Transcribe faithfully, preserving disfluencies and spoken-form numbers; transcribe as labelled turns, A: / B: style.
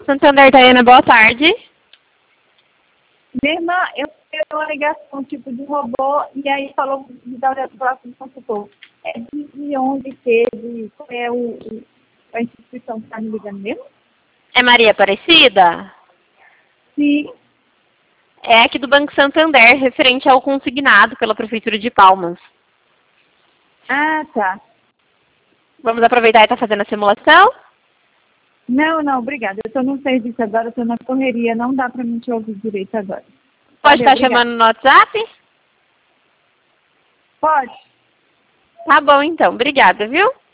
A: Santander, Tayana, boa tarde.
B: Minha irmã, eu tenho uma ligação tipo de robô e aí falou de dar o próximo consultor. É de, de onde teve, qual é o, o, a instituição que está me ligando mesmo?
A: É Maria Aparecida?
B: Sim.
A: É aqui do Banco Santander, referente ao consignado pela Prefeitura de Palmas.
B: Ah, tá.
A: Vamos aproveitar e estar fazendo a simulação?
B: Não, não, obrigada. Eu estou no serviço agora, estou na correria, não dá para mim te ouvir direito agora.
A: Pode
B: Valeu,
A: estar
B: obrigada.
A: chamando no WhatsApp?
B: Pode.
A: Tá bom, então. Obrigada, viu?